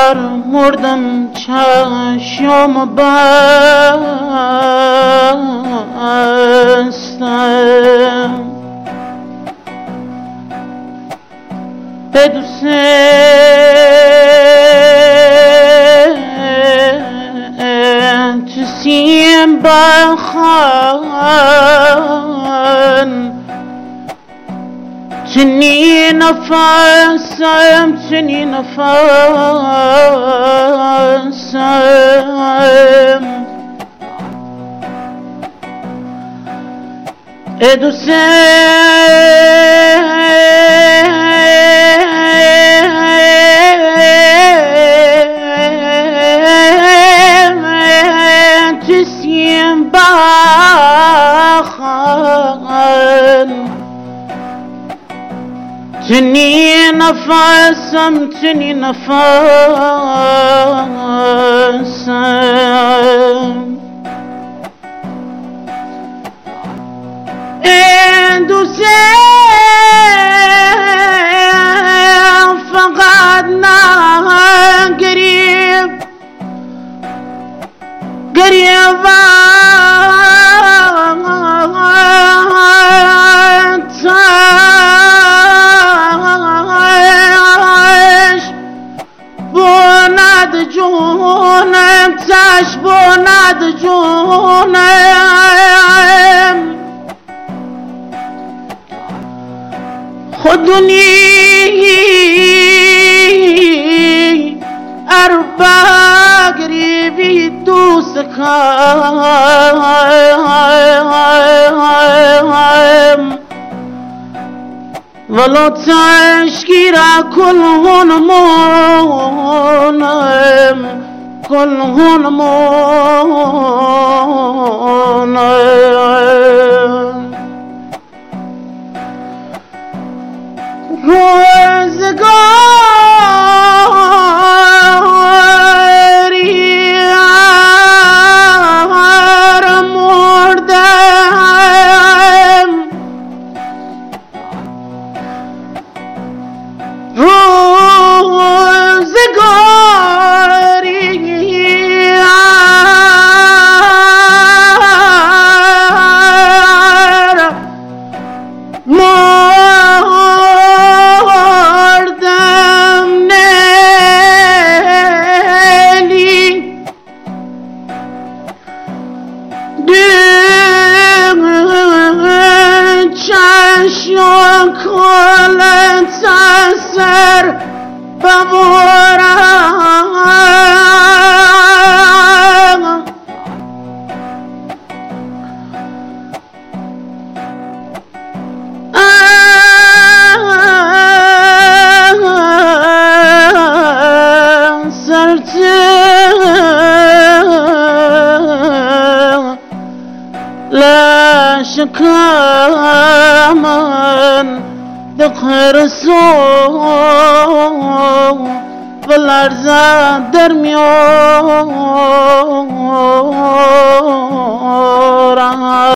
مردم چشم بستم به دوست تو سیم بخن تني نفسم تني نفسم تسيم باخن تني نفسم تني نفسم دوسم فقط نه قريب قريب بوند جونم تاش بوند جونم خودنی اربع قريبي دوست كام ولو تشكيرا كلهن مونم كلهن مونم روزگاری مردم چشم کلت سر ببرم سرت لا شكامن دقر السوء والأرزاق درميو